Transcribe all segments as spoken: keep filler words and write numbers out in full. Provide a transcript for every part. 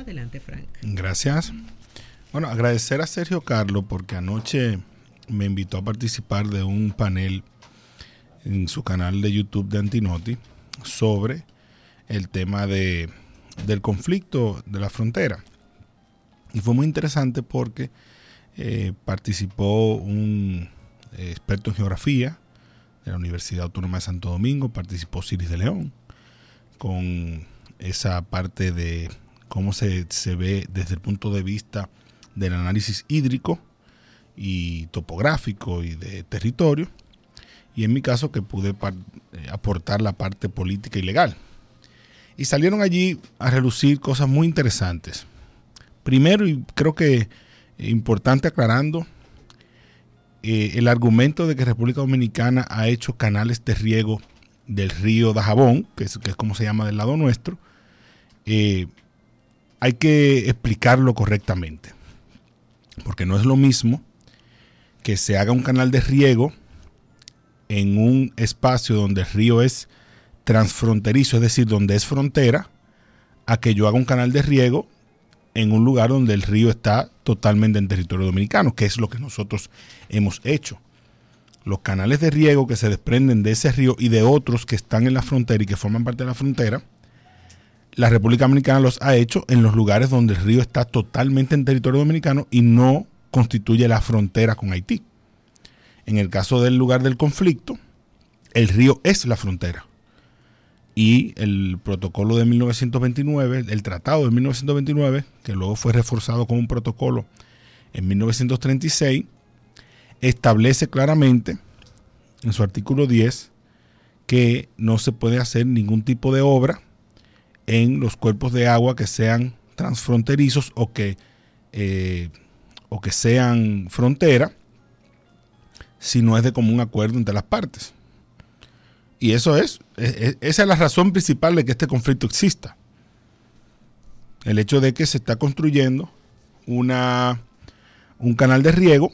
Adelante, Frank. Gracias. Bueno, agradecer a Sergio Carlos porque anoche me invitó a participar de un panel en su canal de YouTube de Antinoti sobre el tema de, del conflicto de la frontera. Y fue muy interesante porque eh, participó un eh, experto en geografía de la Universidad Autónoma de Santo Domingo, participó Ciris de León, con esa parte de cómo se, se ve desde el punto de vista del análisis hídrico y topográfico y de territorio, y en mi caso que pude par, eh, aportar la parte política y legal. Y salieron allí a relucir cosas muy interesantes. Primero, y creo que importante aclarando, eh, el argumento de que República Dominicana ha hecho canales de riego del río Dajabón, que es, que es como se llama del lado nuestro, eh, hay que explicarlo correctamente. Porque no es lo mismo que se haga un canal de riego en un espacio donde el río es transfronterizo, es decir, donde es frontera, a que yo haga un canal de riego en un lugar donde el río está totalmente en territorio dominicano, que es lo que nosotros hemos hecho. Los canales de riego que se desprenden de ese río y de otros que están en la frontera y que forman parte de la frontera, la República Dominicana los ha hecho en los lugares donde el río está totalmente en territorio dominicano y no constituye la frontera con Haití. En el caso del lugar del conflicto, el río es la frontera. Y el protocolo de mil novecientos veintinueve, el tratado de mil novecientos veintinueve, que luego fue reforzado con un protocolo en mil novecientos treinta y seis, establece claramente en su artículo diez que no se puede hacer ningún tipo de obra en los cuerpos de agua que sean transfronterizos o que, eh, o que sean frontera, si no es de común acuerdo entre las partes. Y eso es, es, esa es la razón principal de que este conflicto exista. El hecho de que se está construyendo una, un canal de riego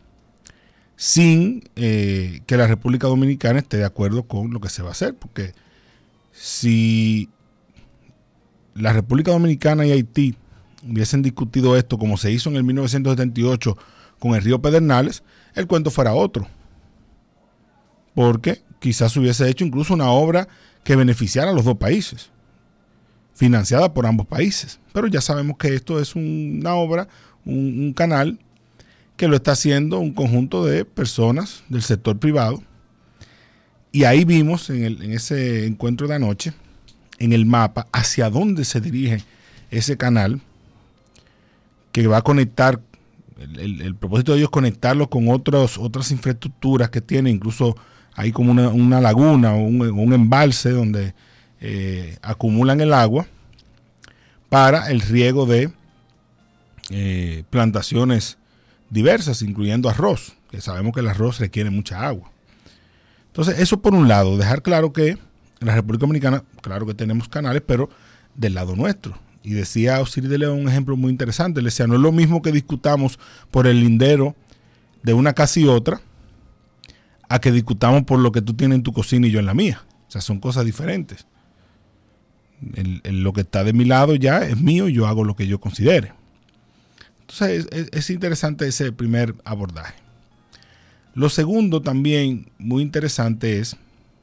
sin eh, que la República Dominicana esté de acuerdo con lo que se va a hacer. Porque si la República Dominicana y Haití hubiesen discutido esto como se hizo en el mil novecientos setenta y ocho con el río Pedernales, el cuento fuera otro. Porque quizás hubiese hecho incluso una obra que beneficiara a los dos países, financiada por ambos países. Pero ya sabemos que esto es una obra, un, un canal que lo está haciendo un conjunto de personas del sector privado. Y ahí vimos en, el, en ese encuentro de anoche, en el mapa, hacia dónde se dirige ese canal, que va a conectar, el, el, el propósito de ellos es conectarlo con otros, otras infraestructuras que tiene, incluso hay como una, una laguna o un, un embalse donde eh, acumulan el agua para el riego de eh, plantaciones diversas, incluyendo arroz, que sabemos que el arroz requiere mucha agua. Entonces, eso por un lado, dejar claro que en la República Dominicana, claro que tenemos canales, pero del lado nuestro. Y decía Osiris de León un ejemplo muy interesante. Le decía, no es lo mismo que discutamos por el lindero de una casa y otra, a que discutamos por lo que tú tienes en tu cocina y yo en la mía. O sea, son cosas diferentes. El, el, lo que está de mi lado ya es mío y yo hago lo que yo considere. Entonces, es, es interesante ese primer abordaje. Lo segundo también muy interesante es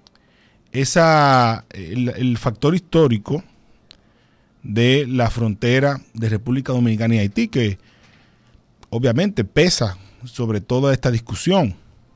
esa, el, el factor histórico de la frontera de República Dominicana y Haití, que obviamente pesa sobre toda esta discusión.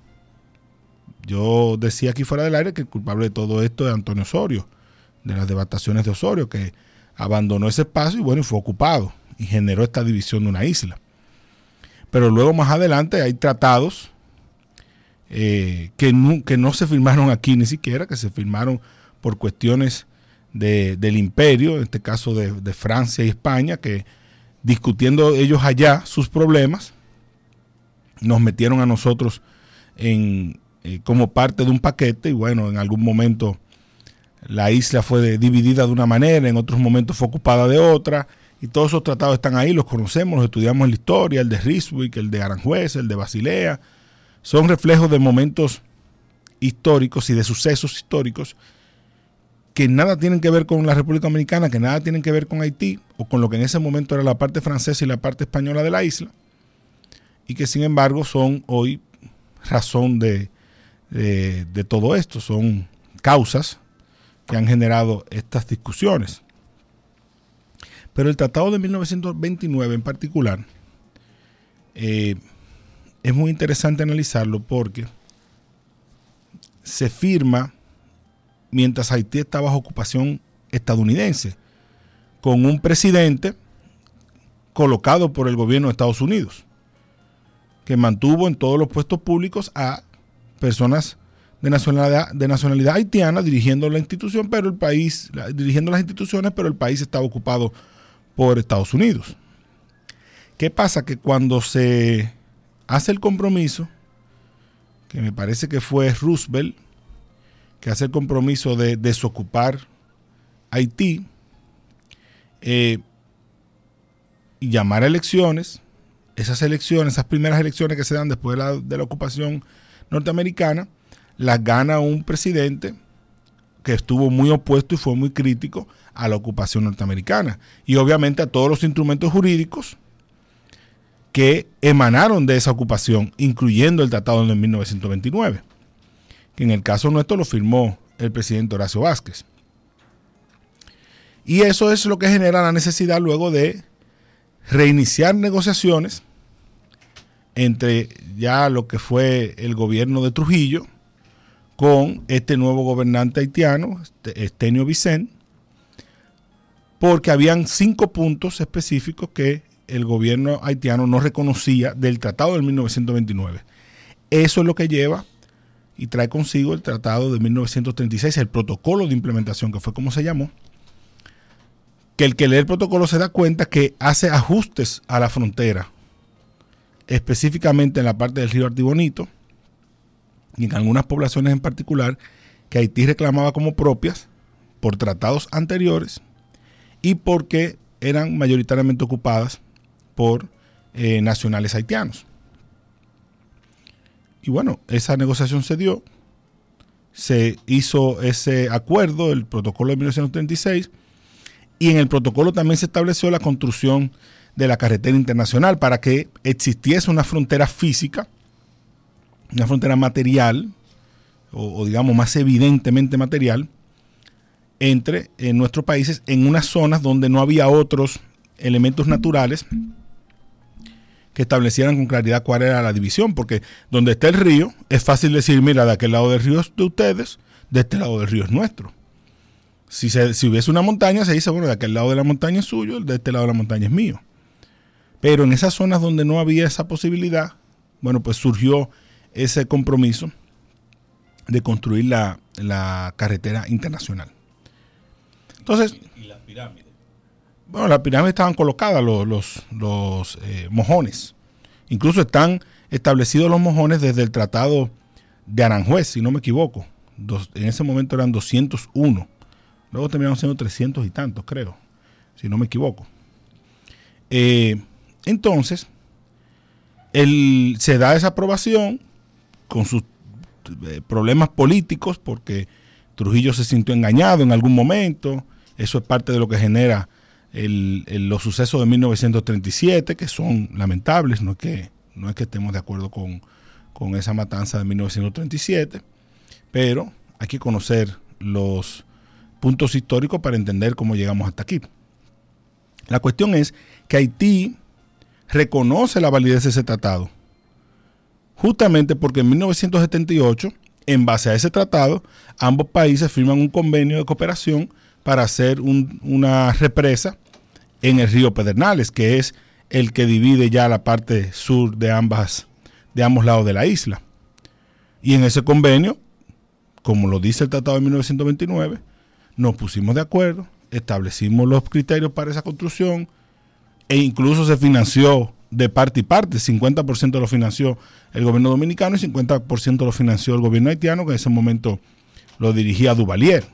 Yo decía aquí fuera del aire que el culpable de todo esto es Antonio Osorio, de las devastaciones de Osorio, que abandonó ese espacio y bueno, y fue ocupado y generó esta división de una isla. Pero luego más adelante hay tratados eh, que, no, que no se firmaron aquí ni siquiera, que se firmaron por cuestiones de, del imperio, en este caso de, de Francia y España, que discutiendo ellos allá sus problemas, nos metieron a nosotros en, eh, como parte de un paquete y bueno, en algún momento la isla fue de, dividida de una manera, en otros momentos fue ocupada de otra, y todos esos tratados están ahí, los conocemos, los estudiamos en la historia, el de Ryswick, el de Aranjuez, el de Basilea, son reflejos de momentos históricos y de sucesos históricos que nada tienen que ver con la República Dominicana, que nada tienen que ver con Haití, o con lo que en ese momento era la parte francesa y la parte española de la isla, y que sin embargo son hoy razón de, de, de todo esto, son causas que han generado estas discusiones. Pero el Tratado de mil novecientos veintinueve en particular eh, es muy interesante analizarlo porque se firma mientras Haití está bajo ocupación estadounidense, con un presidente colocado por el gobierno de Estados Unidos, que mantuvo en todos los puestos públicos a personas de nacionalidad, de nacionalidad haitiana dirigiendo la institución, pero el país, dirigiendo las instituciones, pero el país estaba ocupado por Estados Unidos. ¿Qué pasa? Que cuando se hace el compromiso, que me parece que fue Roosevelt, que hace el compromiso de desocupar Haití eh, y llamar a elecciones, esas elecciones, esas primeras elecciones que se dan después de la, de la ocupación norteamericana, las gana un presidente que estuvo muy opuesto y fue muy crítico a la ocupación norteamericana y obviamente a todos los instrumentos jurídicos que emanaron de esa ocupación, incluyendo el Tratado de mil novecientos veintinueve, que en el caso nuestro lo firmó el presidente Horacio Vázquez. Y eso es lo que genera la necesidad luego de reiniciar negociaciones entre ya lo que fue el gobierno de Trujillo con este nuevo gobernante haitiano, Estenio Vicente, porque habían cinco puntos específicos que el gobierno haitiano no reconocía del Tratado de mil novecientos veintinueve. Eso es lo que lleva y trae consigo el Tratado de mil novecientos treinta y seis, el protocolo de implementación, que fue como se llamó, que el que lee el protocolo se da cuenta que hace ajustes a la frontera, específicamente en la parte del río Artibonito, y en algunas poblaciones en particular, que Haití reclamaba como propias por tratados anteriores y porque eran mayoritariamente ocupadas por eh, nacionales haitianos. Y bueno, esa negociación se dio, se hizo ese acuerdo, el protocolo de mil novecientos treinta y seis, y en el protocolo también se estableció la construcción de la carretera internacional para que existiese una frontera física, una frontera material, o, o digamos más evidentemente material, entre eh, nuestros países en unas zonas donde no había otros elementos naturales que establecieran con claridad cuál era la división, porque donde está el río es fácil decir, mira, de aquel lado del río es de ustedes, de este lado del río es nuestro. Si, se, si hubiese una montaña, se dice, bueno, de aquel lado de la montaña es suyo, de este lado de la montaña es mío. Pero en esas zonas donde no había esa posibilidad, bueno, pues surgió ese compromiso de construir la, la carretera internacional. Entonces, ¿y, y las pirámides? Bueno, las pirámides estaban colocadas, los, los, los eh, mojones. Incluso están establecidos los mojones desde el Tratado de Aranjuez, si no me equivoco. Dos, en ese momento eran doscientos uno. Luego terminaron siendo trescientos y tantos, creo, si no me equivoco. Eh, entonces, el, se da esa aprobación con sus eh, problemas políticos, porque Trujillo se sintió engañado en algún momento. Eso es parte de lo que genera el, el, los sucesos de mil novecientos treinta y siete, que son lamentables. No es que, no es que estemos de acuerdo con, con esa matanza de mil novecientos treinta y siete, pero hay que conocer los puntos históricos para entender cómo llegamos hasta aquí. La cuestión es que Haití reconoce la validez de ese tratado, justamente porque en mil novecientos setenta y ocho, en base a ese tratado, ambos países firman un convenio de cooperación para hacer un, una represa en el río Pedernales, que es el que divide ya la parte sur de, ambas, de ambos lados de la isla. Y en ese convenio, como lo dice el Tratado de mil novecientos veintinueve, nos pusimos de acuerdo, establecimos los criterios para esa construcción e incluso se financió de parte y parte. cincuenta por ciento lo financió el gobierno dominicano y cincuenta por ciento lo financió el gobierno haitiano, que en ese momento lo dirigía Duvalier.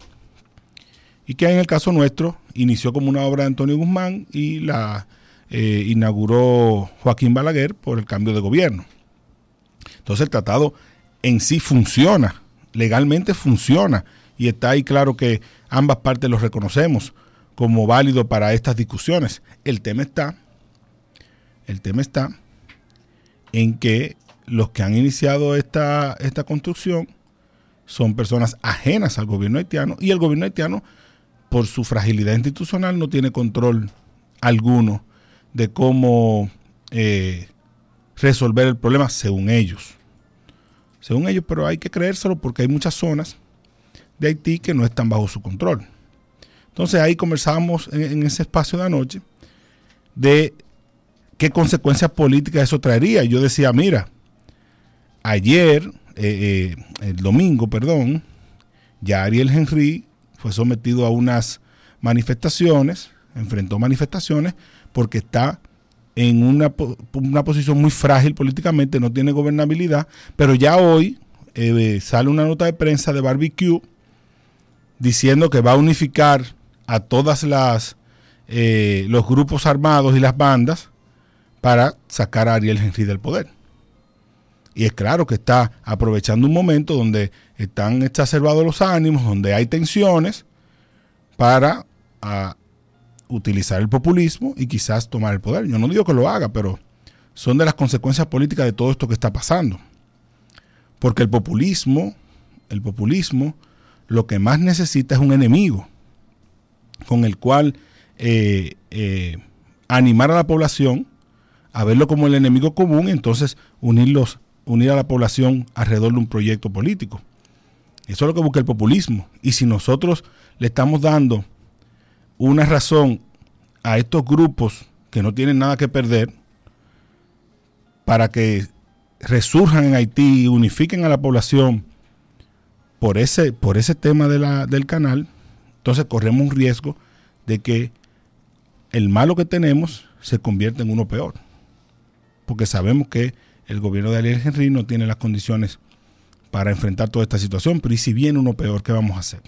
Y que en el caso nuestro inició como una obra de Antonio Guzmán y la eh, inauguró Joaquín Balaguer por el cambio de gobierno. Entonces el tratado en sí funciona, legalmente funciona, y está ahí claro que ambas partes lo reconocemos como válido para estas discusiones. El tema está, el tema está en que los que han iniciado esta, esta construcción son personas ajenas al gobierno haitiano, y el gobierno haitiano, por su fragilidad institucional, no tiene control alguno de cómo eh, resolver el problema según ellos. Según ellos, pero hay que creérselo porque hay muchas zonas de Haití que no están bajo su control. Entonces ahí conversábamos en, en ese espacio de anoche de qué consecuencias políticas eso traería. Y yo decía, mira, ayer, eh, eh, el domingo, perdón, ya Ariel Henry fue sometido a unas manifestaciones, enfrentó manifestaciones porque está en una, una posición muy frágil políticamente, no tiene gobernabilidad, pero ya hoy eh, sale una nota de prensa de Barbecue diciendo que va a unificar a todas las eh, los grupos armados y las bandas para sacar a Ariel Henry del poder. Y es claro que está aprovechando un momento donde están exacerbados los ánimos, donde hay tensiones, para a, utilizar el populismo y quizás tomar el poder. Yo no digo que lo haga, pero son de las consecuencias políticas de todo esto que está pasando. Porque el populismo, el populismo, lo que más necesita es un enemigo con el cual eh, eh, animar a la población a verlo como el enemigo común y entonces unirlos, unir a la población alrededor de un proyecto político. Eso es lo que busca el populismo. Y si nosotros le estamos dando una razón a estos grupos que no tienen nada que perder para que resurjan en Haití y unifiquen a la población por ese, por ese tema de la, del canal, entonces corremos un riesgo de que el malo que tenemos se convierta en uno peor. Porque sabemos que el gobierno de Ariel Henry no tiene las condiciones para enfrentar toda esta situación, pero ¿y si viene uno peor, qué vamos a hacer?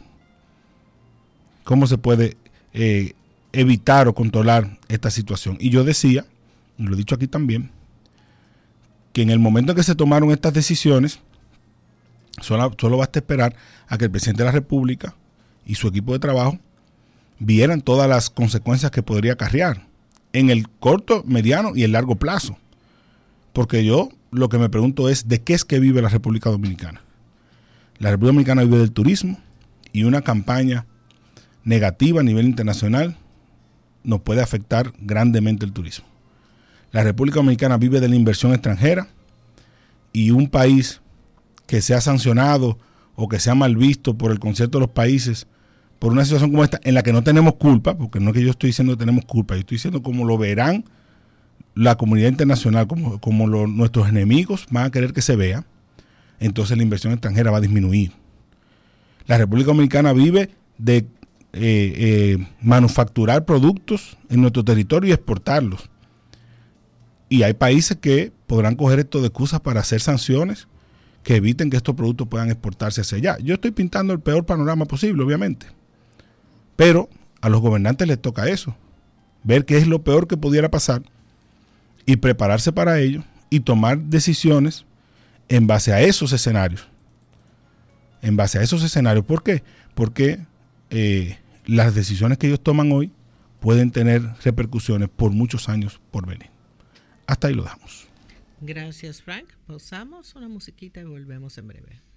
¿Cómo se puede eh, evitar o controlar esta situación? Y yo decía, y lo he dicho aquí también, que en el momento en que se tomaron estas decisiones, solo, solo basta esperar a que el presidente de la República y su equipo de trabajo vieran todas las consecuencias que podría acarrear en el corto, mediano y el largo plazo. Porque yo lo que me pregunto es, ¿de qué es que vive la República Dominicana? La República Dominicana vive del turismo, y una campaña negativa a nivel internacional nos puede afectar grandemente el turismo. La República Dominicana vive de la inversión extranjera, y un país que sea sancionado o que sea mal visto por el concierto de los países por una situación como esta en la que no tenemos culpa, porque no es que yo estoy diciendo que tenemos culpa, yo estoy diciendo como lo verán la comunidad internacional, como, como lo, nuestros enemigos van a querer que se vea, entonces la inversión extranjera va a disminuir. La República Dominicana vive de eh, eh, manufacturar productos en nuestro territorio y exportarlos. Y hay países que podrán coger esto de excusas para hacer sanciones que eviten que estos productos puedan exportarse hacia allá. Yo estoy pintando el peor panorama posible, obviamente. Pero a los gobernantes les toca eso. Ver qué es lo peor que pudiera pasar y prepararse para ello y tomar decisiones en base a esos escenarios. En base a esos escenarios. ¿Por qué? Porque eh, las decisiones que ellos toman hoy pueden tener repercusiones por muchos años por venir. Hasta ahí lo dejamos. Gracias, Frank. Pausamos una musiquita y volvemos en breve.